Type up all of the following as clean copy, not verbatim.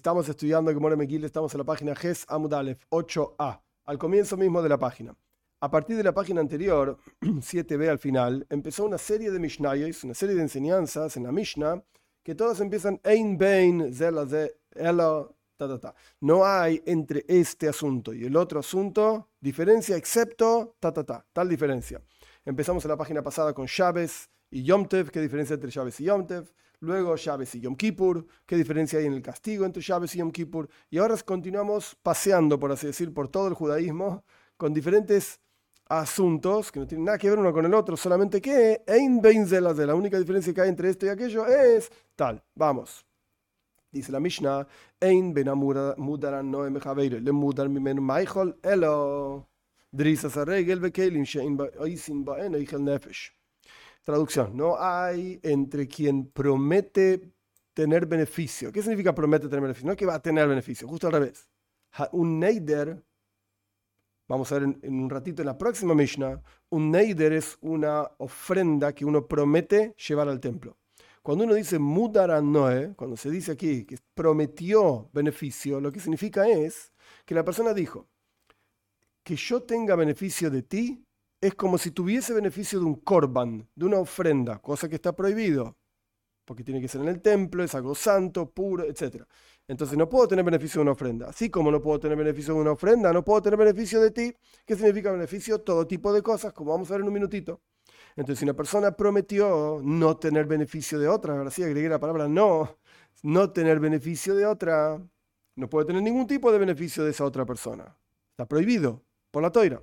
Estamos estudiando Gemara Megillah, estamos en la página Ges Amud Aleph 8a, al comienzo mismo de la página. A partir de la página anterior, 7b al final, empezó una serie de Mishnayos, una serie de enseñanzas en la Mishnah, que todas empiezan Ein Bein, Zela Ze, Elo, ta, ta, ta. No hay entre este asunto y el otro asunto diferencia excepto ta, ta, ta, tal diferencia. Empezamos en la página pasada con Shabbos y Yom Tev, ¿qué diferencia entre Shabbos y Yom Tev? Luego Shabbos y Yom Kippur, ¿qué diferencia hay en el castigo entre Shabbos y Yom Kippur? Y ahora continuamos paseando, por así decir, por todo el judaísmo, con diferentes asuntos que no tienen nada que ver uno con el otro, solamente que Ein Bein Zela Ze, la única diferencia que hay entre esto y aquello es tal. Vamos. Dice la Mishnah, Ein ben mudaran noe mechaveire, le mudar mimenu maichol elo, drisas arregel bekelim shein oisin baen oichel nefesh. Traducción, no hay entre quien promete tener beneficio. ¿Qué significa promete tener beneficio? No es que va a tener beneficio, justo al revés. Un neider, vamos a ver en un ratito en la próxima Mishnah, un neider es una ofrenda que uno promete llevar al templo. Cuando uno dice mudaran noe, cuando se dice aquí que prometió beneficio, lo que significa es que la persona dijo que yo tenga beneficio de ti es como si tuviese beneficio de un korban, de una ofrenda, cosa que está prohibido, porque tiene que ser en el templo, es algo santo, puro, etc. Entonces no puedo tener beneficio de una ofrenda. Así como no puedo tener beneficio de una ofrenda, no puedo tener beneficio de ti. ¿Qué significa beneficio? Todo tipo de cosas, como vamos a ver en un minutito. Entonces, si una persona prometió no tener beneficio de otra, ahora sí agregué la palabra no tener beneficio de otra, no puede tener ningún tipo de beneficio de esa otra persona. Está prohibido por la Toira.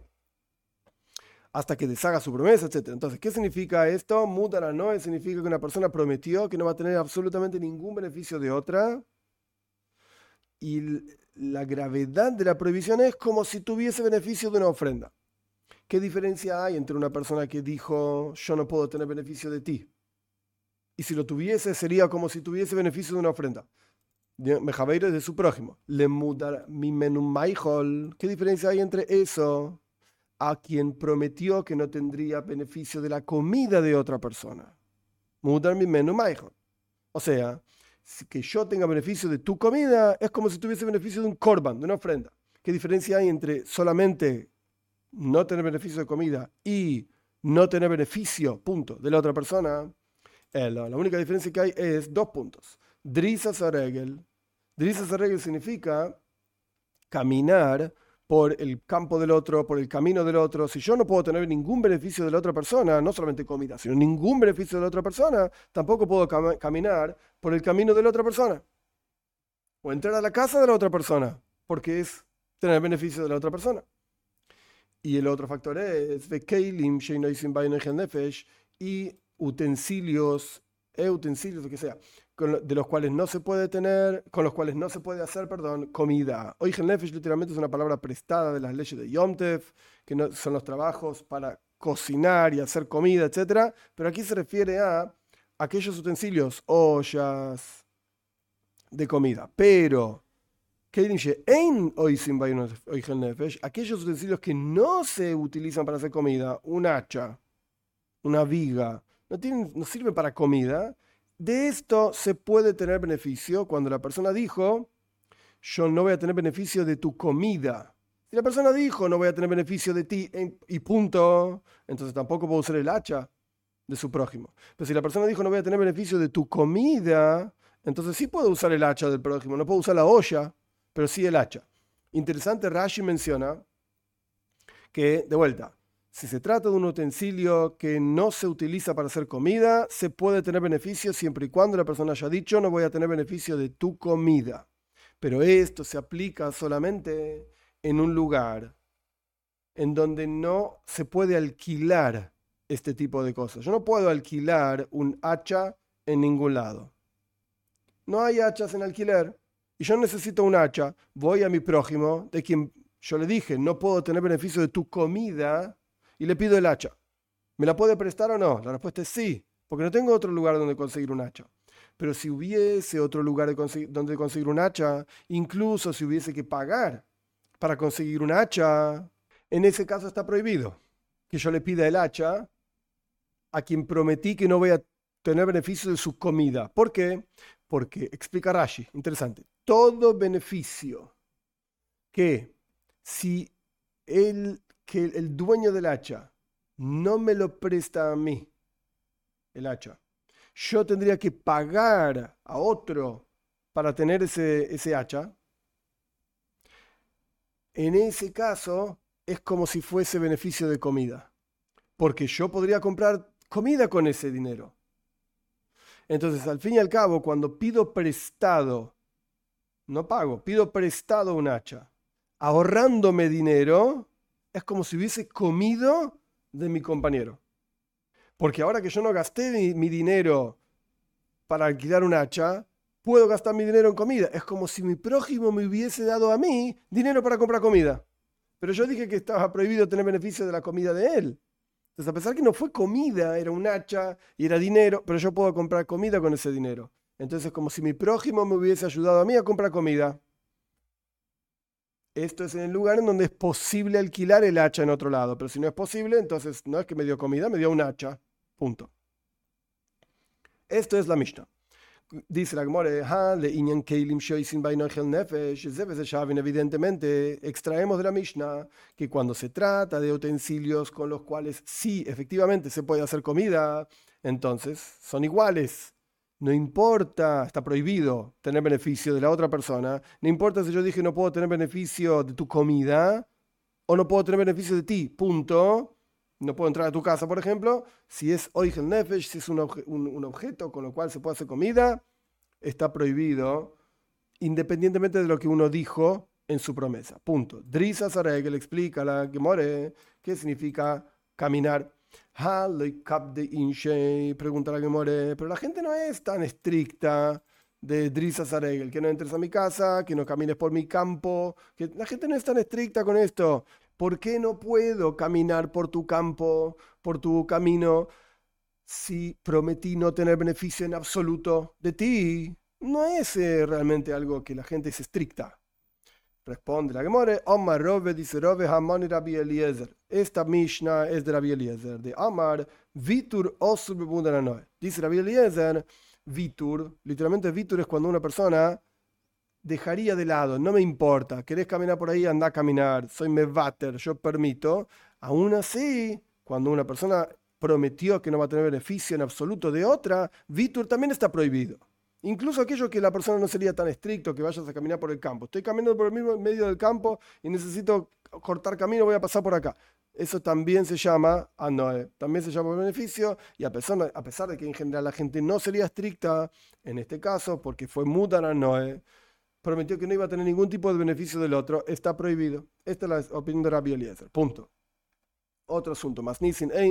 Hasta que deshaga su promesa, etc. Entonces, ¿qué significa esto? Mudara no significa que una persona prometió que no va a tener absolutamente ningún beneficio de otra. Y la gravedad de la prohibición es como si tuviese beneficio de una ofrenda. ¿Qué diferencia hay entre una persona que dijo yo no puedo tener beneficio de ti? Y si lo tuviese, sería como si tuviese beneficio de una ofrenda. Mejabeiro de su prójimo. Le mudar mi menú maijol. ¿Qué diferencia hay entre eso? A quien prometió que no tendría beneficio de la comida de otra persona. Mudar mi menú maijol. O sea, que yo tenga beneficio de tu comida es como si tuviese beneficio de un korban, de una ofrenda. ¿Qué diferencia hay entre solamente no tener beneficio de comida y no tener beneficio, punto, de la otra persona? La única diferencia que hay es 2 puntos. Drisas aregel. Drisas aregel significa caminar por el campo del otro, por el camino del otro. Si yo no puedo tener ningún beneficio de la otra persona, no solamente comida, sino ningún beneficio de la otra persona, tampoco puedo caminar por el camino de la otra persona. O entrar a la casa de la otra persona, porque es tener beneficio de la otra persona. Y el otro factor es y utensilios, lo que sea, de los cuales no se puede tener, con los cuales no se puede hacer, comida. Oigen nefesh literalmente es una palabra prestada de las leyes de Yom Tev, que no, son los trabajos para cocinar y hacer comida, etc. Pero aquí se refiere a aquellos utensilios, ollas de comida. Pero aquellos utensilios que no se utilizan para hacer comida, un hacha, una viga, no sirve para comida. De esto se puede tener beneficio cuando la persona dijo, yo no voy a tener beneficio de tu comida. Si la persona dijo, no voy a tener beneficio de ti y punto, entonces tampoco puedo usar el hacha de su prójimo. Pero si la persona dijo, no voy a tener beneficio de tu comida, entonces sí puedo usar el hacha del prójimo, no puedo usar la olla, pero sí el hacha. Interesante, Rashi menciona que, de vuelta, si se trata de un utensilio que no se utiliza para hacer comida, se puede tener beneficio siempre y cuando la persona haya dicho no voy a tener beneficio de tu comida. Pero esto se aplica solamente en un lugar en donde no se puede alquilar este tipo de cosas. Yo no puedo alquilar un hacha en ningún lado. No hay hachas en alquiler. Y yo necesito un hacha. Voy a mi prójimo, de quien yo le dije no puedo tener beneficio de tu comida, y le pido el hacha. ¿Me la puede prestar o no? La respuesta es sí, porque no tengo otro lugar donde conseguir un hacha. Pero si hubiese otro lugar donde conseguir un hacha, incluso si hubiese que pagar para conseguir un hacha, en ese caso está prohibido que yo le pida el hacha a quien prometí que no voy a tener beneficio de su comida. ¿Por qué? Porque, explica Rashi, interesante, todo beneficio que si que el dueño del hacha no me lo presta a mí, el hacha, yo tendría que pagar a otro para tener ese hacha, en ese caso es como si fuese beneficio de comida, porque yo podría comprar comida con ese dinero. Entonces, al fin y al cabo, cuando pido prestado, no pago, pido prestado un hacha, ahorrándome dinero, es como si hubiese comido de mi compañero. Porque ahora que yo no gasté mi dinero para alquilar un hacha, puedo gastar mi dinero en comida. Es como si mi prójimo me hubiese dado a mí dinero para comprar comida. Pero yo dije que estaba prohibido tener beneficio de la comida de él. Entonces, a pesar que no fue comida, era un hacha y era dinero, pero yo puedo comprar comida con ese dinero. Entonces, es como si mi prójimo me hubiese ayudado a mí a comprar comida. Esto es en el lugar en donde es posible alquilar el hacha en otro lado. Pero si no es posible, entonces no es que me dio comida, me dio un hacha. Punto. Esto es la Mishnah. Dice la Gemara, evidentemente extraemos de la Mishnah que cuando se trata de utensilios con los cuales sí, efectivamente se puede hacer comida, entonces son iguales. No importa, está prohibido tener beneficio de la otra persona. No importa si yo dije no puedo tener beneficio de tu comida o no puedo tener beneficio de ti, punto. No puedo entrar a tu casa, por ejemplo. Si es Oichel Nefesh, si es un objeto con lo cual se puede hacer comida, está prohibido, independientemente de lo que uno dijo en su promesa. Punto. Drisa Sareg le explica a la Gemore qué significa caminar. Pregunta la Gemore, pero la gente no es tan estricta de Drisa Sareg, que no entres a mi casa, que no camines por mi campo, que la gente no es tan estricta con esto. ¿Por qué no puedo caminar por tu campo, por tu camino, si prometí no tener beneficio en absoluto de ti? No es realmente algo que la gente es estricta. Responde la Gemore, Omar Rove, dice Rove, Hamani Rabbi Eliezer. Esta Mishnah es de Rabbi Eliezer, de Amar, Vitur Osur Bebundananoe. Dice Rabbi Eliezer, Vitur, literalmente Vitur es cuando una persona dejaría de lado, no me importa, querés caminar por ahí, anda a caminar, soy mevater, yo permito. Aún así, cuando una persona prometió que no va a tener beneficio en absoluto de otra, Vitur también está prohibido. Incluso aquello que la persona no sería tan estricto, que vayas a caminar por el campo. Estoy caminando por el mismo medio del campo y necesito cortar camino, voy a pasar por acá. Eso también se llama anoe, también se llama beneficio, y a pesar de que en general la gente no sería estricta, en este caso, porque fue mudan anoe, prometió que no iba a tener ningún tipo de beneficio del otro, está prohibido. Esta es la opinión de Rabbi Eliezer. Punto. Otro asunto más.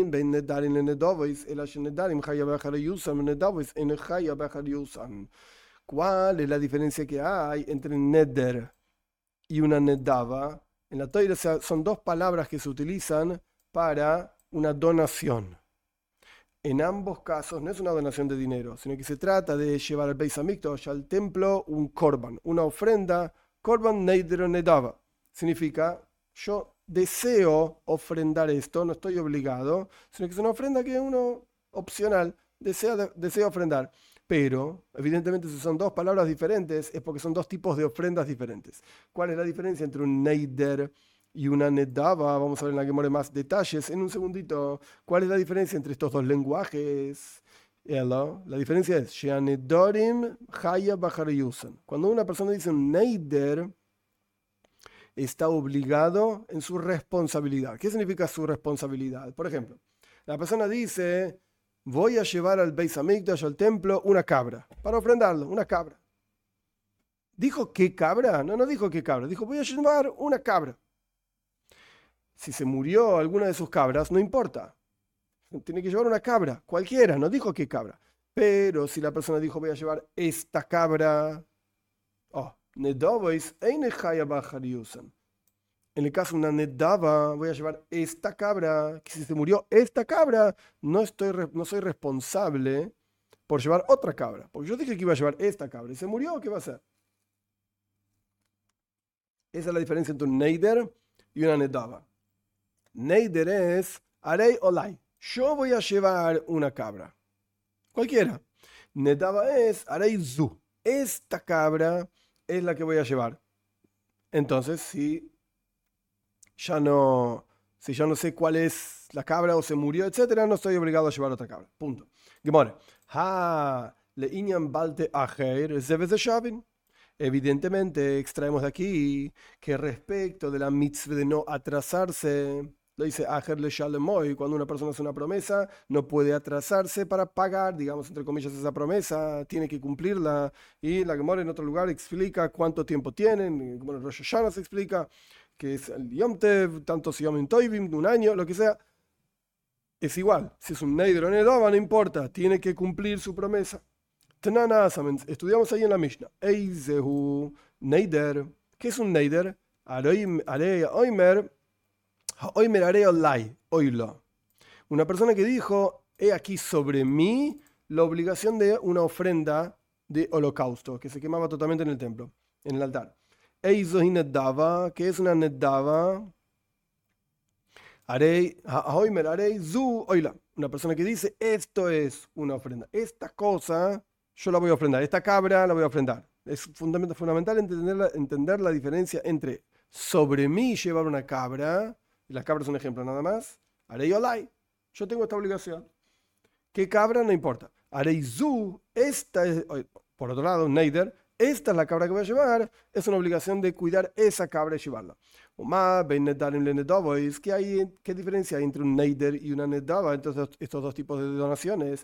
¿Cuál es la diferencia que hay entre neder y una nedava? En la Torá son dos palabras que se utilizan para una donación. En ambos casos no es una donación de dinero, sino que se trata de llevar al Beis Hamikdash, al templo, un korban, una ofrenda. Korban neder nedava significa yo deseo ofrendar esto, no estoy obligado, sino que es una ofrenda que uno opcional desea ofrendar. Pero, evidentemente, si son dos palabras diferentes, es porque son dos tipos de ofrendas diferentes. ¿Cuál es la diferencia entre un neider y una nedava? Vamos a ver en la que more más detalles en un segundito. ¿Cuál es la diferencia entre estos dos lenguajes? La diferencia es sheanedorim haya bachariyusan. Cuando una persona dice un neider, está obligado en su responsabilidad. ¿Qué significa su responsabilidad? Por ejemplo, la persona dice, voy a llevar al Beis Hamikdash, al templo, una cabra, para ofrendarlo, una cabra. ¿Dijo qué cabra? No dijo qué cabra, dijo voy a llevar una cabra. Si se murió alguna de sus cabras, no importa. Tiene que llevar una cabra, cualquiera, no dijo qué cabra. Pero si la persona dijo voy a llevar esta cabra, en el caso de una nedava, voy a llevar esta cabra, que si se murió esta cabra, no soy responsable por llevar otra cabra. Porque yo dije que iba a llevar esta cabra y se murió, ¿qué va a hacer? Esa es la diferencia entre un neider y una nedava. Neider es arei olai. Yo voy a llevar una cabra. Cualquiera. Nedava es arei zu. esta cabra es la que voy a llevar. Entonces, si ya no sé cuál es la cabra o se murió, etcétera, no estoy obligado a llevar otra cabra. Punto. Gemore. Ha le inyan balte acher zevez shavin. Evidentemente, extraemos de aquí que respecto de la mitzvah de no atrasarse, lo dice acher le shalemoy, cuando una persona hace una promesa, no puede atrasarse para pagar, digamos, entre comillas, esa promesa, tiene que cumplirla. Y la Gemara en otro lugar explica cuánto tiempo tienen. Bueno, Rosh Hashanah se explica que es el Yom Tev, tantos Yom Tovim, de un año, lo que sea. Es igual, si es un Neider o Nedava, no importa, tiene que cumplir su promesa. Estudiamos ahí en la Mishnah. Eizehu Neider. ¿Qué es un Neider? Oimer haré olai, oilo. Una persona que dijo, he aquí sobre mí la obligación de una ofrenda de holocausto, que se quemaba totalmente en el templo, en el altar. Eizohi Nedava, ¿qué es una Nedava? Oimer haré zu oila. Una persona que dice, esto es una ofrenda. Esta cosa yo la voy a ofrendar. Esta cabra la voy a ofrendar. Es fundamental entender la diferencia entre sobre mí llevar una cabra, y la cabra es un ejemplo nada más, haré olai, yo tengo esta obligación. ¿Qué cabra? No importa. Haré zu, esta es, por otro lado, Neider, esta es la cabra que voy a llevar, es una obligación de cuidar esa cabra y llevarla. ¿Qué diferencia hay entre un Neider y una Nedava? Entonces, estos dos tipos de donaciones.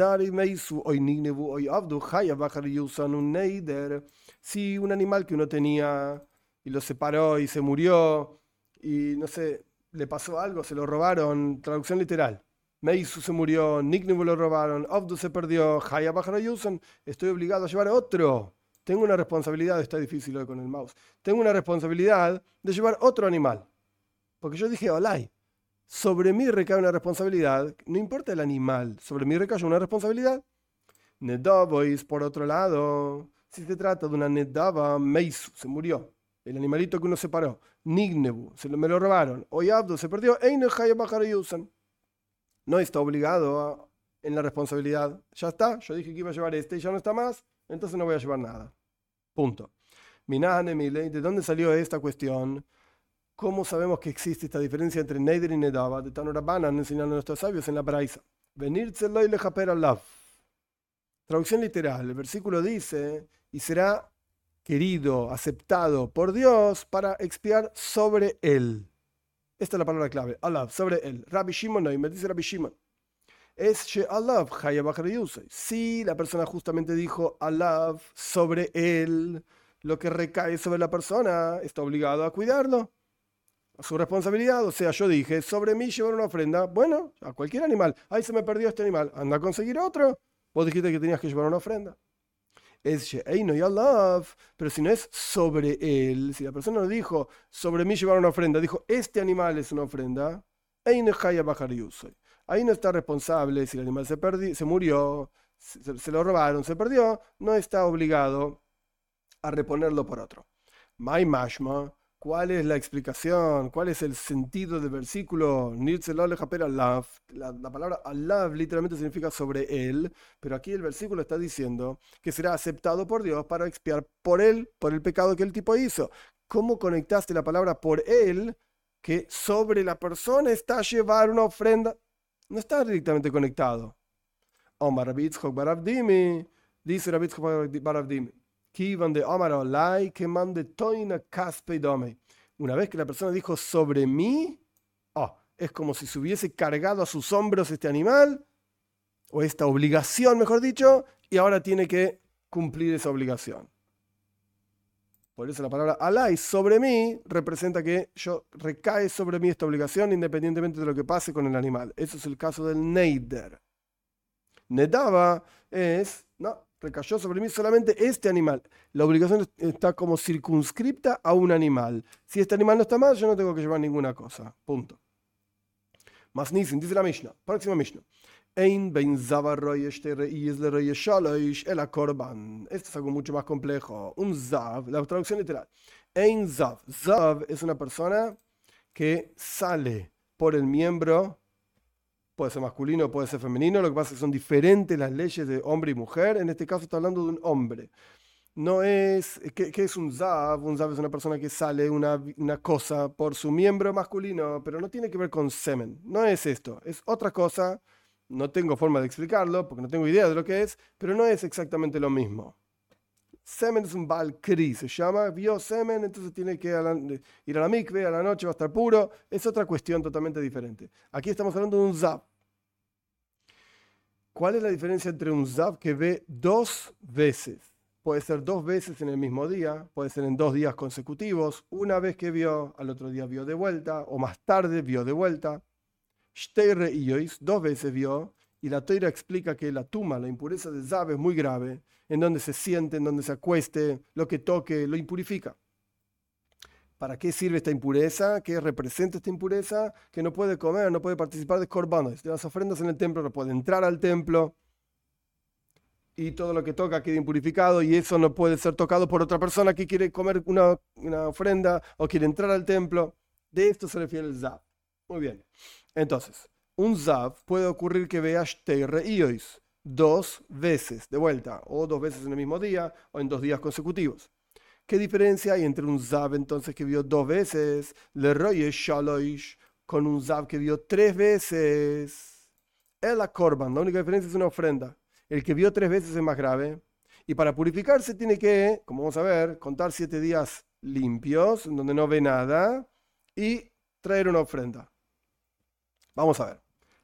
Un Neider. Si un animal que uno tenía y lo separó y se murió y no sé, le pasó algo, se lo robaron, traducción literal. Meisu se murió, Nignevu lo robaron, Abdu se perdió, Haya Bajarayusan, estoy obligado a llevar a otro. Tengo una responsabilidad, está difícil hoy con el mouse. Tengo una responsabilidad de llevar otro animal. Porque yo dije, olay, sobre mí recae una responsabilidad, no importa el animal, sobre mí recae una responsabilidad. Nedabois, por otro lado, si se trata de una Nedava, Meisu se murió, el animalito que uno separó, Nignevu, me lo robaron, Oyabdu se perdió, Eine Haya Bajarayusan. No está obligado en la responsabilidad. Ya está, yo dije que iba a llevar este y ya no está más, entonces no voy a llevar nada. Punto. Minahane Milei, ¿de dónde salió esta cuestión? ¿Cómo sabemos que existe esta diferencia entre Neider y Nedava? De Tanura Banan enseñando a nuestros sabios en la Braisa. Venirse y lejaper alav. Traducción literal, el versículo dice, y será querido, aceptado por Dios para expiar sobre él. Esta es la palabra clave, alav, sobre él. Rabbi Shimon no, y me dice Rabbi Shimon. Es she alav haya bachariyusay. Si la persona justamente dijo alav, sobre él, lo que recae sobre la persona, está obligado a cuidarlo, a su responsabilidad. O sea, yo dije, sobre mí llevar una ofrenda, bueno, a cualquier animal. Ay, se me perdió este animal, anda a conseguir otro. Vos dijiste que tenías que llevar una ofrenda. Es she'eino y alav, pero si no es sobre él, si la persona no dijo, sobre mí llevar una ofrenda, dijo, este animal es una ofrenda, eino haya bachariyusay. Ahí no está responsable si el animal se murió, se lo robaron, se perdió, no está obligado a reponerlo por otro. Mai mashma, ¿cuál es la explicación? ¿Cuál es el sentido del versículo? La palabra alav literalmente significa sobre él, pero aquí el versículo está diciendo que será aceptado por Dios para expiar por él, por el pecado que el tipo hizo. ¿Cómo conectaste la palabra por él, que sobre la persona está llevar una ofrenda? No está directamente conectado. Omar Rabbi Yitzchok bar Avdimi, dice Rabbi Yitzchok bar Avdimi, Kivan de Omar Olai, que mande toina caspe dome. Una vez que la persona dijo sobre mí, es como si se hubiese cargado a sus hombros este animal, o esta obligación, mejor dicho, y ahora tiene que cumplir esa obligación. Por eso la palabra alay, sobre mí, representa que recae sobre mí esta obligación independientemente de lo que pase con el animal. Eso es el caso del neider. Nedava no, recayó sobre mí solamente este animal. La obligación está como circunscripta a un animal. Si este animal no está mal, yo no tengo que llevar ninguna cosa. Punto. Mas Nisin, dice la Mishnah, próxima Mishnah. Esto es algo mucho más complejo. Un zav, la traducción literal. Ein zav. Zav es una persona que sale por el miembro, puede ser masculino, puede ser femenino, lo que pasa es que son diferentes las leyes de hombre y mujer. En este caso está hablando de un hombre. no es, ¿qué es un zav? Un zav es una persona que sale una cosa por su miembro masculino, pero no tiene que ver con semen. No es esto, es otra cosa. No tengo forma de explicarlo porque no tengo idea de lo que es, pero no es exactamente lo mismo. Semen es un balkri, se llama, vio semen, entonces tiene que ir a la mikve, a la noche va a estar puro. Es otra cuestión totalmente diferente. Aquí estamos hablando de un zav. ¿Cuál es la diferencia entre un zav que ve dos veces? Puede ser dos veces en el mismo día, puede ser en 2 días consecutivos. Una vez que vio, al otro día vio de vuelta, o más tarde vio de vuelta. Shtei re'iyos, 2 veces vio, y la Toira explica que la tuma, la impureza de zav es muy grave, en donde se siente, en donde se acueste, lo que toque, lo impurifica. ¿Para qué sirve esta impureza? ¿Qué representa esta impureza? Que no puede comer, no puede participar de korbanos, de las ofrendas en el templo, no puede entrar al templo y todo lo que toca queda impurificado y eso no puede ser tocado por otra persona que quiere comer una ofrenda o quiere entrar al templo. De esto se refiere el zav. Muy bien. Entonces, un zav puede ocurrir que vea shtei re'iyos 2 veces de vuelta, o 2 veces en el mismo día, o en 2 días consecutivos. ¿Qué diferencia hay entre un zav entonces que vio 2 veces, le roye shaloish, con un zav que vio 3 veces? El korban, la única diferencia es una ofrenda. El que vio 3 veces es más grave. Y para purificarse tiene que, como vamos a ver, contar 7 días limpios, en donde no ve nada, y traer una ofrenda. Vamos a ver.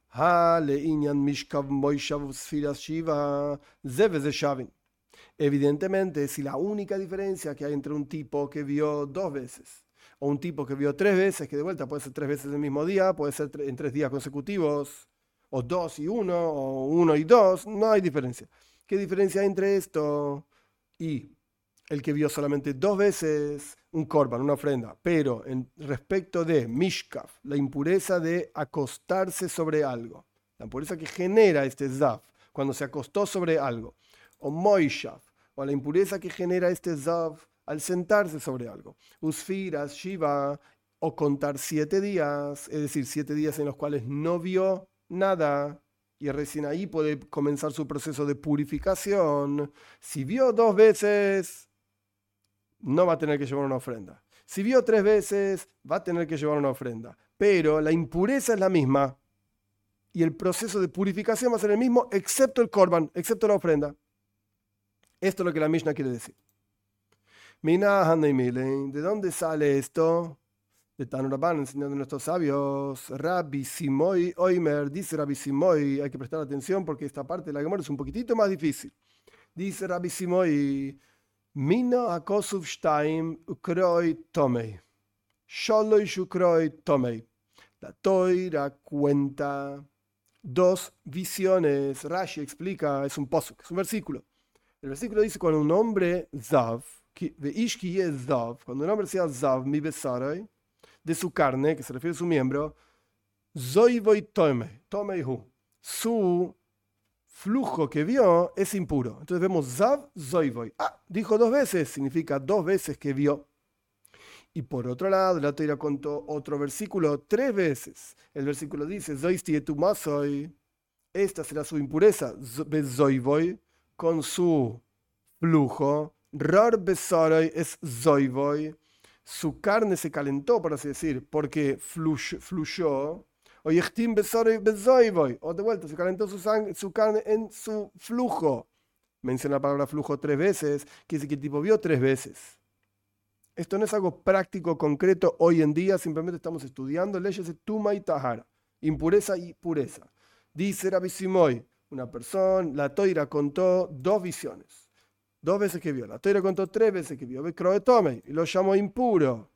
Evidentemente, si la única diferencia que hay entre un tipo que vio 2 veces o un tipo que vio 3 veces, que de vuelta puede ser 3 veces el mismo día, puede ser en 3 días consecutivos, o 2 y 1, o 1 y 2, no hay diferencia. ¿Qué diferencia hay entre esto y el que vio solamente 2 veces un korban, una ofrenda, pero en respecto de mishkaf, la impureza de acostarse sobre algo, la impureza que genera este zav cuando se acostó sobre algo, o moishav, o la impureza que genera este zav al sentarse sobre algo, usfiras, shiva, o contar 7 días, es decir, 7 días en los cuales no vio nada, y recién ahí puede comenzar su proceso de purificación. Si vio 2 veces, no va a tener que llevar una ofrenda. Si vio 3 veces, va a tener que llevar una ofrenda. Pero la impureza es la misma y el proceso de purificación va a ser el mismo, excepto el korban, excepto la ofrenda. Esto es lo que la Mishnah quiere decir. ¿De dónde sale esto? De Tanu Rabban, enseñando a nuestros sabios. Rabbi Simoy Oimer, dice Rabbi Simoy, hay que prestar atención porque esta parte de la Gemara es un poquitito más difícil. Dice Rabbi Simoy, Mina akosuf shtaim ukroi tomei. Sholoish ukroi tomei. La Toira cuenta 2 visiones. Rashi explica, es un posuk, es un versículo. El versículo dice, cuando un hombre zav, cuando un hombre sea zav, mi besarai, de su carne, que se refiere a su miembro, zoivoy tomeihu, su flujo que vio es impuro. Entonces vemos zav, zoivoy. Dijo 2 veces, significa 2 veces que vio. Y por otro lado, la Torá contó otro versículo 3 veces. El versículo dice, zoisti etumasoy, esta será su impureza, zoivoy, con su flujo, rar besarai es zoivoy, su carne se calentó, por así decir, porque fluyó, o yechtim besarai bezoivoy, o de vuelta, se calentó su carne en su flujo. Menciona la palabra flujo 3 veces, que dice que el tipo vio 3 veces. Esto no es algo práctico, concreto, hoy en día, simplemente estamos estudiando leyes de Tuma y Tahara, impureza y pureza. Dice Rabbi Simoy, una persona, la Toira contó 2 visiones, 2 veces que vio, la Toira contó 3 veces que vio, y lo llamó impuro.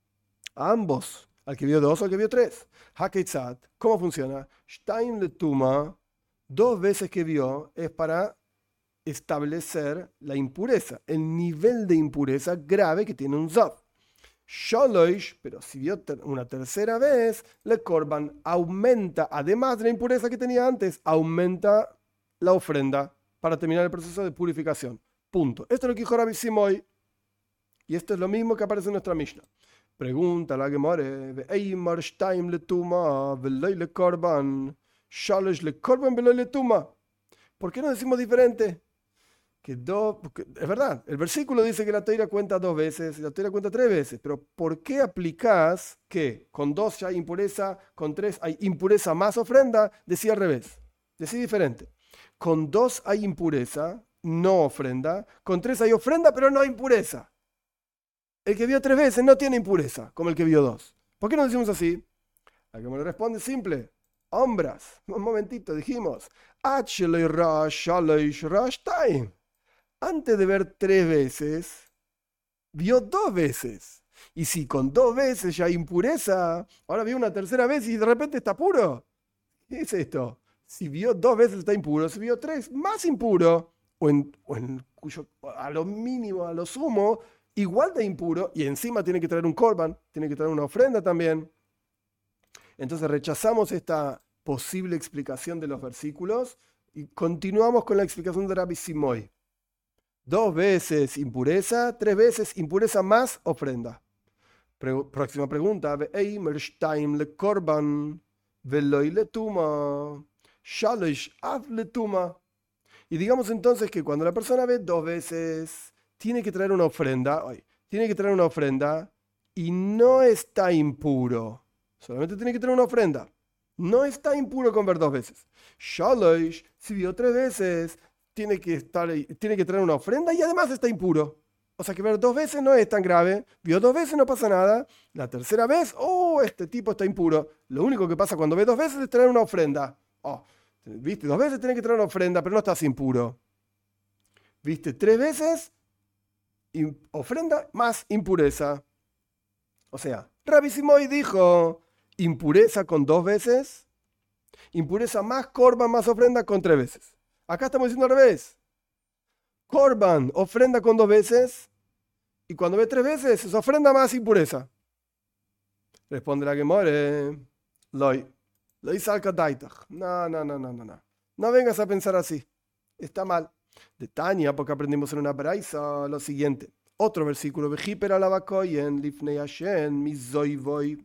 A ambos, al que vio 2 o al que vio 3. Hakeitzat, ¿cómo funciona? Shtaim le Tuma, 2 veces que vio es para establecer la impureza, el nivel de impureza grave que tiene un zav. Sholoish, pero si vio una tercera vez, le korban aumenta, además de la impureza que tenía antes, aumenta la ofrenda para terminar el proceso de purificación. Punto. Esto es lo que dijo Rabbi Simoy, y esto es lo mismo que aparece en nuestra Mishnah. Pregunta la Gemara, Eimar shtaim le tuma, veloy le korban, sholoish le korban, veloy le tuma. ¿Por qué no decimos diferente? Es verdad, el versículo dice que la Torá cuenta 2 veces y la Torá cuenta 3 veces, pero ¿por qué aplicás que con 2 ya hay impureza, con 3 hay impureza más ofrenda? Decía al revés, decía diferente. Con 2 hay impureza, no ofrenda, con 3 hay ofrenda, pero no hay impureza. El que vio 3 veces no tiene impureza, como el que vio 2. ¿Por qué no decimos así? La que me lo responde es simple. Hombras, un momentito, dijimos. Antes de ver 3 veces, vio 2 veces. Y si con 2 veces ya hay impureza, ahora vio una tercera vez y de repente está puro. ¿Qué es esto? Si vio 2 veces está impuro, si vio 3, más impuro. O en cuyo, a lo mínimo, a lo sumo, igual de impuro. Y encima tiene que traer un korban, tiene que traer una ofrenda también. Entonces rechazamos esta posible explicación de los versículos y continuamos con la explicación de Rabbi Simoy. 2 veces impureza, 3 veces impureza más ofrenda. Próxima pregunta. Y digamos entonces que cuando la persona ve 2 veces, tiene que traer una ofrenda, y no está impuro. Solamente tiene que traer una ofrenda. No está impuro con ver 2 veces. Shalosh, si vio 3 veces, tiene que traer una ofrenda y además está impuro. O sea que ver 2 veces no es tan grave. Vio 2 veces, no pasa nada. La tercera vez, este tipo está impuro. Lo único que pasa cuando ve 2 veces es traer una ofrenda. Viste, 2 veces tiene que traer una ofrenda, pero no estás impuro. Viste, 3 veces, ofrenda más impureza. O sea, Rabbi Simoy dijo, impureza con 2 veces, impureza más korban más ofrenda con 3 veces. Acá estamos diciendo al revés. Korban, ofrenda con 2 veces, y cuando ve 3 veces es ofrenda más impureza. Responde la Gemara, Loi salka daitach. No. No vengas a pensar así. Está mal. De Tania, porque aprendimos en una braisa lo siguiente. Otro versículo. Vejiper alabakoyen lifnei Hashem mizoivoy.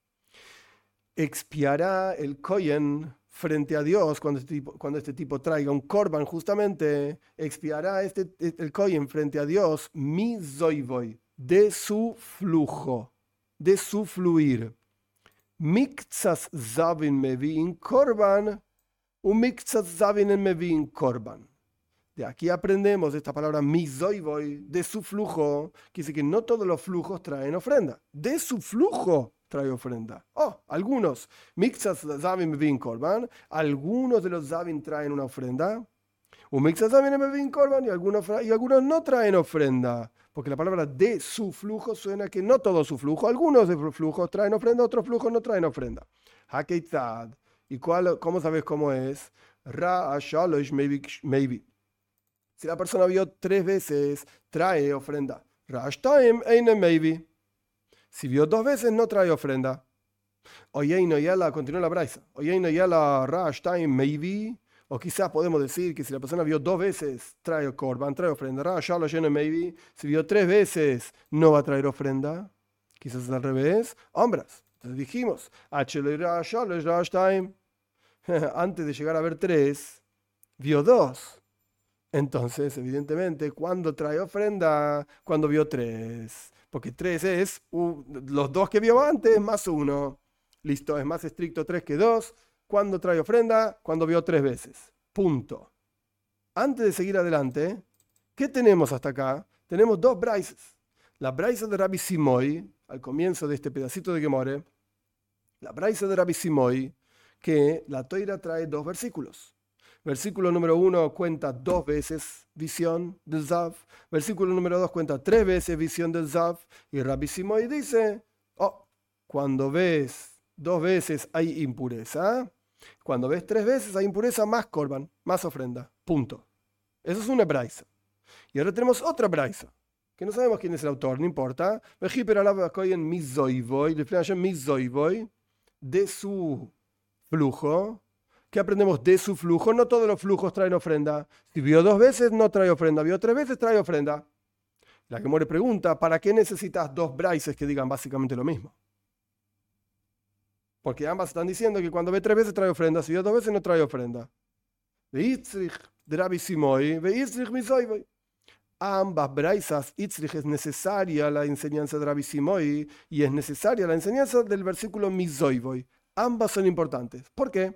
Expiará el kohen frente a Dios cuando este tipo traiga un korban, justamente expiará el kohen frente a Dios mizoivoy, de su flujo, de su fluir. Miktsas zavin mevin korban, un miktsas zavin en mevin korban. De aquí aprendemos esta palabra mizoivoy, de su flujo, que dice que no todos los flujos traen ofrenda. De su flujo trae ofrenda. Algunos. Mixas zavin mevin korban. Algunos de los zavin traen una ofrenda. Un mixas zavin mevin korban y algunos no traen ofrenda. Porque la palabra de su flujo suena que no todo su flujo. Algunos de los flujos traen ofrenda, otros flujos no traen ofrenda. Hakeitzad. ¿Y cómo sabes cómo es? Ra shalosh maybe. Si la persona vio 3 veces, trae ofrenda. Rashtaim eine maybe. Si vio 2 veces, no trae ofrenda. Oyeino yala, continúa la braisa. Oyeino yala rashtaim maybe. O quizás podemos decir que si la persona vio 2 veces, trae korban, trae ofrenda. Rashalo lleno maybe. Si vio 3 veces, no va a traer ofrenda. Quizás es al revés. Hombres. Entonces dijimos, antes de llegar a ver 3, vio 2. Entonces, evidentemente, ¿cuándo trae ofrenda? Cuando vio 3. Porque 3 es los 2 que vio antes más 1. Listo, es más estricto 3 que 2. ¿Cuándo trae ofrenda? Cuando vio 3 veces. Punto. Antes de seguir adelante, ¿qué tenemos hasta acá? Tenemos 2 braisas. La braisa de Rabbi Simoy, al comienzo de este pedacito de Gemore, la braisa de Rabbi Simoy, que la Toira trae 2 versículos. Versículo número 1 cuenta 2 veces visión del Zav. Versículo número 2 cuenta 3 veces visión del Zav. Y Rabbi Simoy dice, cuando ves 2 veces hay impureza. Cuando ves 3 veces hay impureza más korban, más ofrenda. Punto. Eso es una braisa. Y ahora tenemos otra braisa, que no sabemos quién es el autor, no importa. De su flujo. ¿Qué aprendemos de su flujo? No todos los flujos traen ofrenda. Si vio 2 veces, no trae ofrenda. Vio 3 veces, trae ofrenda. La Gemore pregunta, ¿para qué necesitas 2 braises que digan básicamente lo mismo? Porque ambas están diciendo que cuando ve 3 veces trae ofrenda. Si vio 2 veces, no trae ofrenda. de Rabbi Simoy, ve Itzrich mizoivoy. Ambas braisas, Itzrich es necesaria la enseñanza de Rabbi Simoy y es necesaria la enseñanza del versículo mizoivoy. Ambas son importantes. ¿Por qué?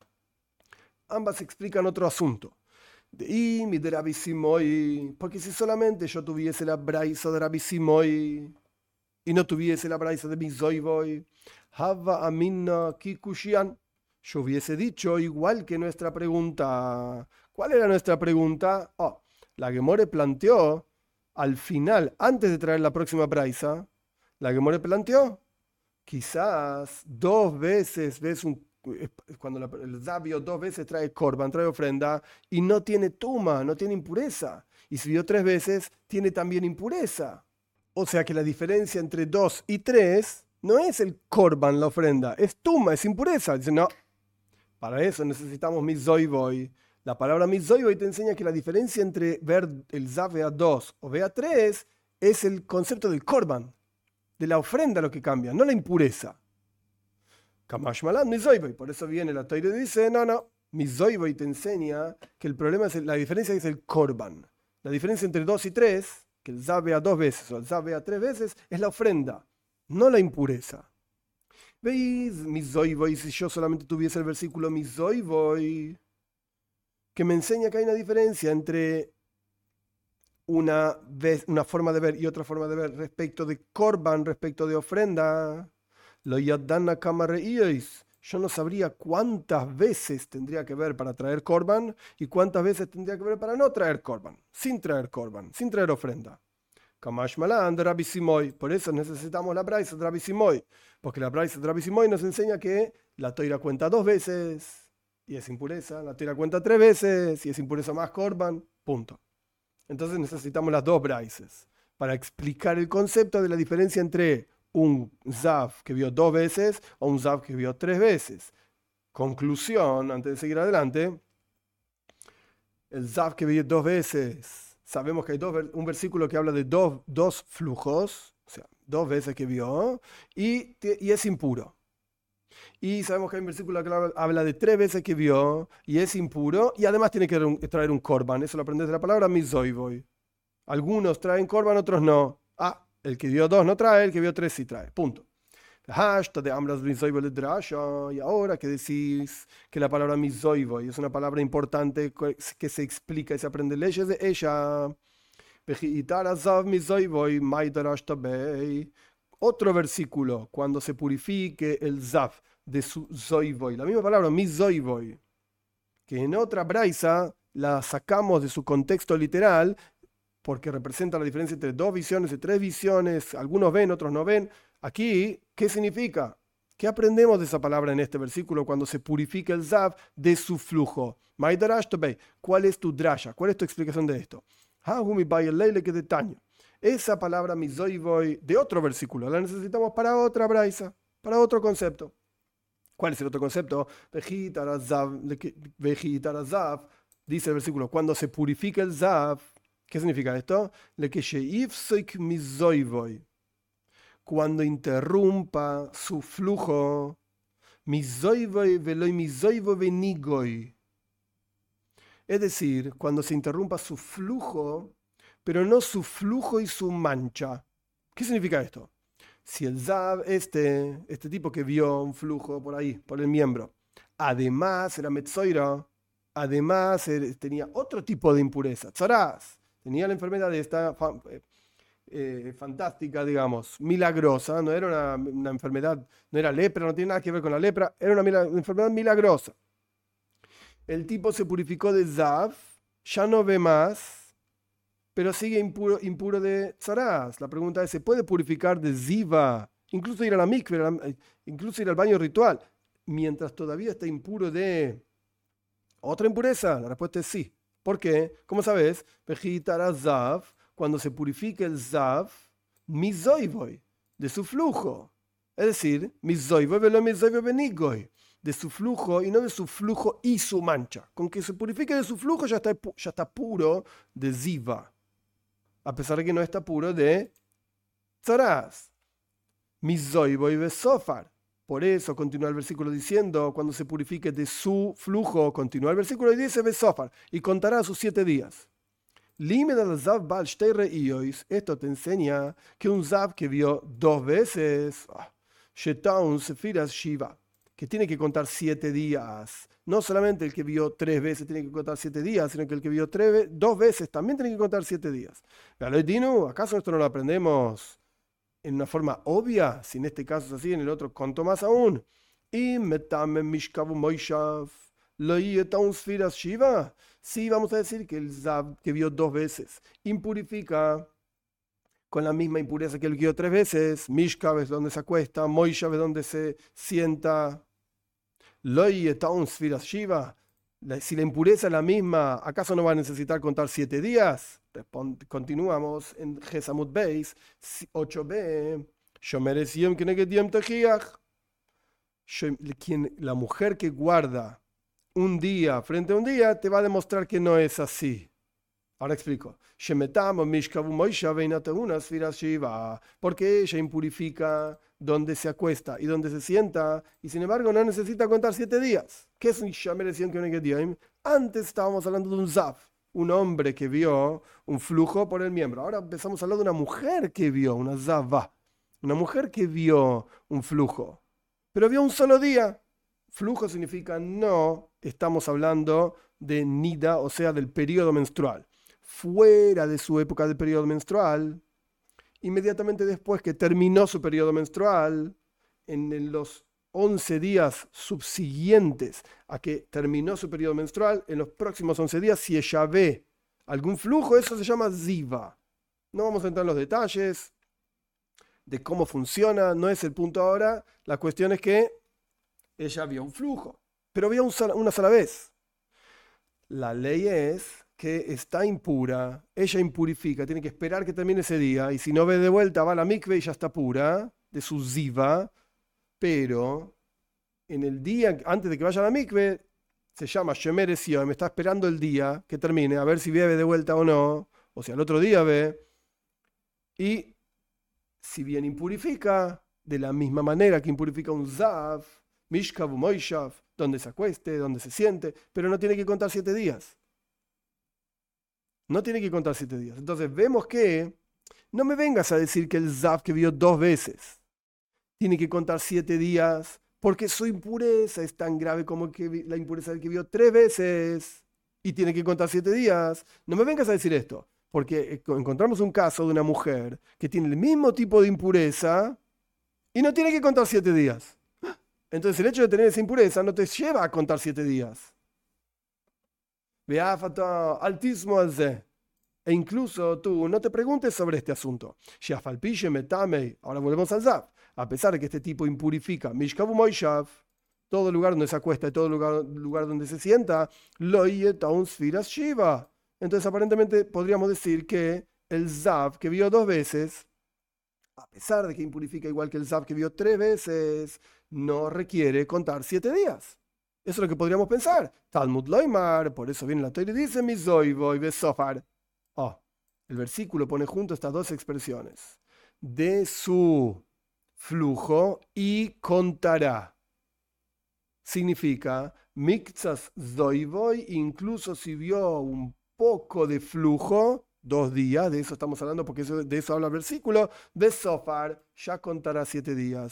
Ambas explican otro asunto. Y mi de Rabbi Simoy, porque si solamente yo tuviese la braisa de Rabbi Simoy y no tuviese la braisa de mizoivoy, Hava Amina Kikushian, yo hubiese dicho igual que nuestra pregunta. ¿Cuál era nuestra pregunta? La Gemore planteó al final, antes de traer la próxima braisa, la Gemore planteó, quizás dos veces ves cuando el sabio dos veces trae korban, trae ofrenda, y no tiene tuma, no tiene impureza. Y si vio tres veces, tiene también impureza. O sea que la diferencia entre 2 y 3 no es el korban, la ofrenda, es tuma, es impureza. Dice, no, para eso necesitamos mizoivoy. La palabra mizoivoy te enseña que la diferencia entre ver el zav vea 2 o vea 3 es el concepto del korban, de la ofrenda lo que cambia, no la impureza. Kamash malan mizoivoy. Por eso viene la Torah y dice, no, mizoivoy te enseña que el problema es la diferencia es el korban. La diferencia entre 2 y 3, que el zav vea 2 veces o el zav vea 3 veces, es la ofrenda, no la impureza. ¿Veis? Mizoivoy, si yo solamente tuviese el versículo mizoivoy, que me enseña que hay una diferencia entre una forma de ver y otra forma de ver respecto de korban, respecto de ofrenda. Lo yadana kamareíos. Yo no sabría cuántas veces tendría que ver para traer korban y cuántas veces tendría que ver para no traer korban, sin traer ofrenda. Kamash malan de Rabbi Simoy. Por eso necesitamos la braisa de Rabbi Simoy, porque la braisa de Rabbi Simoy nos enseña que la Toira cuenta 2 veces y es impureza, la Toira cuenta 3 veces y es impureza más korban, punto. Entonces necesitamos las dos braisas para explicar el concepto de la diferencia entre un zav que vio 2 veces o un zav que vio 3 veces. Conclusión, antes de seguir adelante, el zav que vio 2 veces, sabemos que hay un versículo que habla de dos flujos, o sea, 2 veces que vio, y es impuro. Y sabemos que hay un versículo que habla de 3 veces que vio, y es impuro, y además tiene que traer un korban. Eso lo aprendes de la palabra mizoivoy. Algunos traen korban, otros no. El que vio 2 no trae, el que vio 3 sí trae. Punto. Y ahora que decís que la palabra mizoivoy es una palabra importante que se explica y se aprende leyes de ella. Otro versículo, cuando se purifique el zav de su zoivoy, la misma palabra mizoivoy, que en otra braisa la sacamos de su contexto literal porque representa la diferencia entre 2 visiones y 3 visiones, algunos ven, otros no ven. Aquí, ¿qué significa? ¿Qué aprendemos de esa palabra en este versículo cuando se purifica el zav de su flujo? ¿Cuál es tu drasha? ¿Cuál es tu explicación de esto? Esa palabra mizoivoy de otro versículo la necesitamos para otra braisa, para otro concepto. ¿Cuál es el otro concepto? Dice el versículo, cuando se purifica el zav, ¿qué significa esto? Cuando interrumpa su flujo, es decir, cuando se interrumpa su flujo, pero no su flujo y su mancha. ¿Qué significa esto? Si el zav, este tipo que vio un flujo por ahí, por el miembro, además era metzoira, además tenía otro tipo de impureza, tzarás, tenía la enfermedad de esta fantástica, digamos, milagrosa, no era una enfermedad, no era lepra, no tiene nada que ver con la lepra, era una enfermedad milagrosa. El tipo se purificó de zav, ya no ve más, pero sigue impuro de tzarás. La pregunta es, ¿se puede purificar de ziva? Incluso ir a la mikve, incluso ir al baño ritual, mientras todavía está impuro de otra impureza. La respuesta es sí. ¿Por qué? ¿Cómo sabes? Zav, cuando se purifica el zav, mizoivoy, de su flujo. Es decir, mizoivoy velo mizoivoy benigoy, de su flujo y no de su flujo y su mancha. Con que se purifique de su flujo ya está puro de ziva, a pesar de que no está puro de tzarás. Mizoivoy besofar, Por eso continúa el versículo diciendo, cuando se purifique de su flujo, continúa el versículo y dice, Besofar, y contará sus 7 días. Esto te enseña que un Zav que vio 2 veces, que tiene que contar 7 días. No solamente el que vio 3 veces tiene que contar 7 días, sino que el que vio 2 veces también tiene que contar 7 días. ¿Acaso esto no lo aprendemos en una forma obvia? Si en este caso es así, en el otro conto más aún. Sí, vamos a decir que el Zav que vio 2 veces impurifica con la misma impureza que el que vio 3 veces. Mishkav es donde se acuesta, Moishav es donde se sienta. Shiva. Si la impureza es la misma, ¿acaso no va a necesitar contar 7 días? Continuamos en Gesamut Beis 8b. La mujer que guarda un día frente a un día te va a demostrar que no es así. Ahora explico. Porque ella impurifica donde se acuesta y donde se sienta, y sin embargo no necesita contar 7 días. ¿Qué es un Shameresión que Antes estábamos hablando de un Zav, un hombre que vio un flujo por el miembro. Ahora empezamos a hablar de una mujer que vio, una Zava, una mujer que vio un flujo, pero vio un solo día. Flujo significa no estamos hablando de nida, o sea, del periodo menstrual. Fuera de su época de periodo menstrual, inmediatamente después que terminó su periodo menstrual, en los 11 días subsiguientes a que terminó su periodo menstrual, en los próximos 11 días, si ella ve algún flujo, eso se llama ziva. No vamos a entrar en los detalles de cómo funciona, no es el punto ahora. La cuestión es que ella vio un flujo, pero vio una sola vez. La ley es que está impura, ella impurifica, tiene que esperar que termine ese día, y si no ve de vuelta, va a la mikve y ya está pura, de su ziva, pero en el día, antes de que vaya a la mikve, se llama Shemer Esio, me está esperando el día que termine, a ver si bebe de vuelta o no, o si al otro día ve, y si bien impurifica, de la misma manera que impurifica un zav, mishkav u moishav, donde se acueste, donde se siente, pero no tiene que contar 7 días. No tiene que contar 7 días. Entonces vemos que no me vengas a decir que el zav que vio 2 veces tiene que contar 7 días porque su impureza es tan grave como la impureza del que vio 3 veces y tiene que contar 7 días. No me vengas a decir esto, porque encontramos un caso de una mujer que tiene el mismo tipo de impureza y no tiene que contar 7 días. Entonces el hecho de tener esa impureza no te lleva a contar 7 días. Altismo al ze. E incluso tú no te preguntes sobre este asunto. Ahora volvemos al Zav. A pesar de que este tipo impurifica Mishkav Moishav, todo lugar donde se acuesta y todo lugar donde se sienta, Shiva. Entonces aparentemente podríamos decir que el Zav que vio 2 veces, a pesar de que impurifica igual que el Zav que vio 3 veces, no requiere contar 7 días. Eso es lo que podríamos pensar. Talmud Loimar, por eso viene la Torah y dice Mizoivoy Besofar. El versículo pone junto estas 2 expresiones. De su flujo y contará. Significa Mikzas Zoivoy, incluso si vio un poco de flujo, 2 días, de eso estamos hablando porque de eso habla el versículo, de Sofar, ya contará 7 días.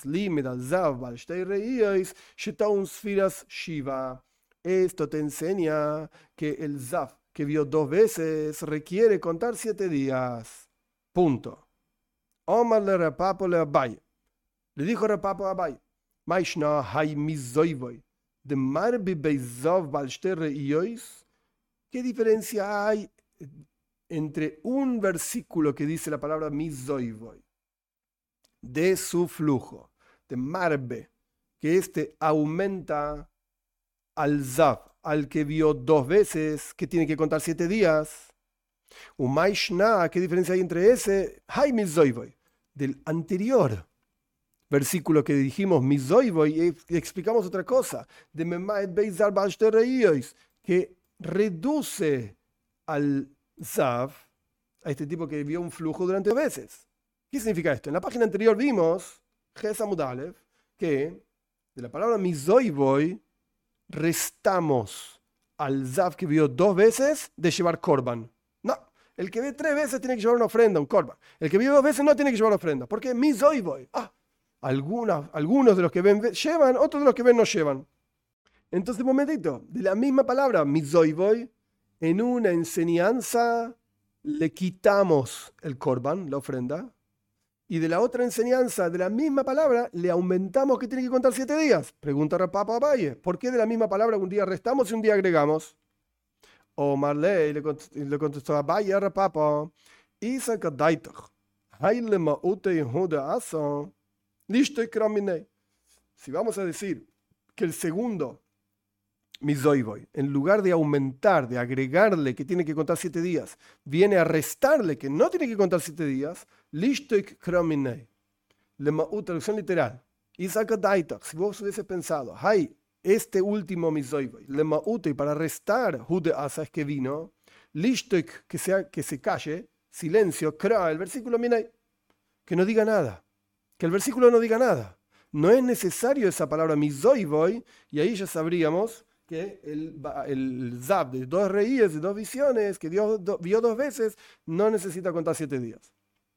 Shiva. Esto te enseña que el Zav que vio 2 veces requiere contar 7 días. Punto. Omar le Rapapo le Abaye. Le dijo Rapapo a Abaye, Maishna hay mizoivoy, de marbi beizov balshtere iois. ¿Qué diferencia hay entre un versículo que dice la palabra mizoivoy, de su flujo, de marbe, que este aumenta al zav, al que vio 2 veces, que tiene que contar 7 días? Umaishna, ¿qué diferencia hay entre ese? Hay mizoivoy, del anterior versículo que dijimos, mizoivoy, y explicamos otra cosa, de memaet beizar balshtere iois, que reduce al Zav, a este tipo que vio un flujo durante 2 veces. ¿Qué significa esto? En la página anterior vimos, Ges Amud Aleph, que De la palabra mizoivoy restamos al zav que vio 2 veces de llevar korban. No, el que ve 3 veces tiene que llevar una ofrenda, un korban. El que vio 2 veces no tiene que llevar ofrenda. ¿Por qué? Mizoivoy. Algunos de los que ven llevan, otros de los que ven no llevan. Entonces, un momentito, de la misma palabra mizoivoy, en una enseñanza le quitamos el korban, la ofrenda, y de la otra enseñanza, de la misma palabra, le aumentamos que tiene que contar 7 días. Pregunta Rav Papa Abaye, ¿por qué de la misma palabra un día restamos y un día agregamos? O Marley le contestó a Abaye a Rav Papa, si vamos a decir que el segundo mizoivoy, en lugar de aumentar, de agregarle que tiene que contar 7 días, viene a restarle que no tiene que contar 7 días, lishtoik kraminei. Traducción literal. Si vos hubiese pensado, este último mizoivoy, y para restar hude asa es que vino, lishtoik que se calle, silencio, kra, el versículo minei, que no diga nada, que el versículo no diga nada. No es necesario esa palabra mizoivoy, y ahí ya sabríamos que el zav de 2 reíes, de 2 visiones, que Dios vio 2 veces, no necesita contar 7 días.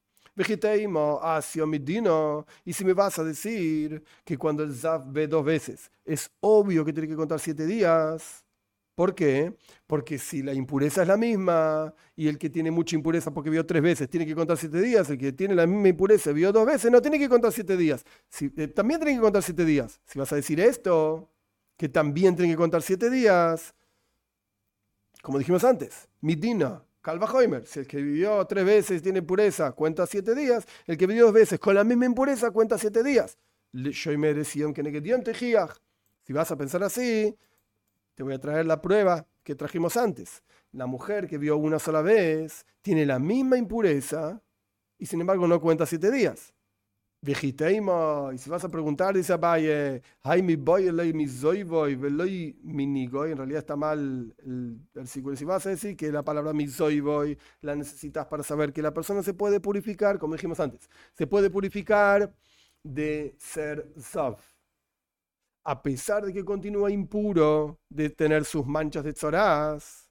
Y si me vas a decir que cuando el zav ve 2 veces, es obvio que tiene que contar 7 días. ¿Por qué? Porque si la impureza es la misma, y el que tiene mucha impureza porque vio 3 veces tiene que contar 7 días, el que tiene la misma impureza vio 2 veces no tiene que contar 7 días. También tiene que contar 7 días. Si vas a decir esto, que también tiene que contar 7 días, como dijimos antes, midina, kalvahoimer, si el que vivió 3 veces tiene impureza, cuenta 7 días, el que vivió 2 veces con la misma impureza, cuenta 7 días. Si vas a pensar así, te voy a traer la prueba que trajimos antes. La mujer que vio una sola vez tiene la misma impureza y sin embargo no cuenta 7 días. Vejiteimo, y si vas a preguntar, dice Abaye, en realidad está mal el versículo. Si vas a decir que la palabra mizoivoy la necesitas para saber que la persona se puede purificar, como dijimos antes, se puede purificar de ser zav, a pesar de que continúa impuro, de tener sus manchas de tzorás.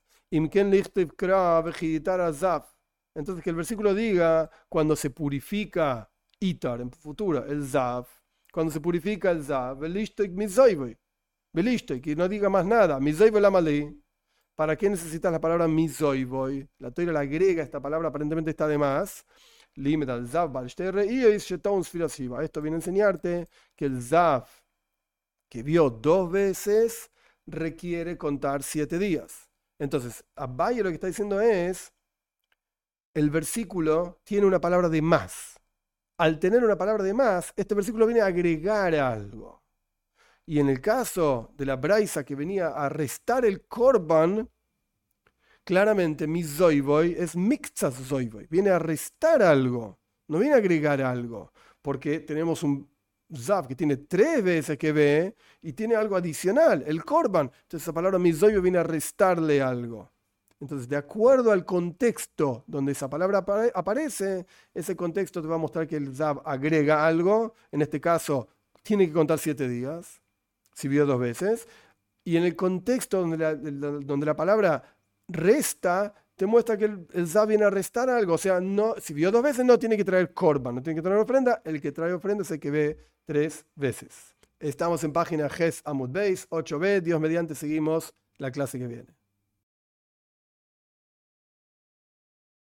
Entonces que el versículo diga, cuando se purifica Itar, en futuro, el zav, cuando se purifica el zav, que no diga más nada, mizoivoy la malí. ¿Para qué necesitas la palabra mizoivoy? La Torá la agrega, esta palabra aparentemente está de más. Esto viene a enseñarte que el zav que vio 2 veces requiere contar 7 días. Entonces, Abaye lo que está diciendo es, el versículo tiene una palabra de más. Al tener una palabra de más, este versículo viene a agregar algo. Y en el caso de la braisa que venía a restar el korban, claramente mi zoivoy es mixtas zoivoy, viene a restar algo, no viene a agregar algo, porque tenemos un zav que tiene 3 veces que ve y tiene algo adicional, el korban. Entonces esa palabra mi zoivoy viene a restarle algo. Entonces, de acuerdo al contexto donde esa palabra aparece, ese contexto te va a mostrar que el zav agrega algo. En este caso, tiene que contar 7 días, si vio 2 veces. Y en el contexto donde la palabra resta, te muestra que el zav viene a restar algo. O sea, no, si vio 2 veces, no tiene que traer korban, no tiene que traer ofrenda. El que trae ofrenda es el que ve 3 veces. Estamos en página Ges Amud Beis, 8b. Dios mediante, seguimos la clase que viene.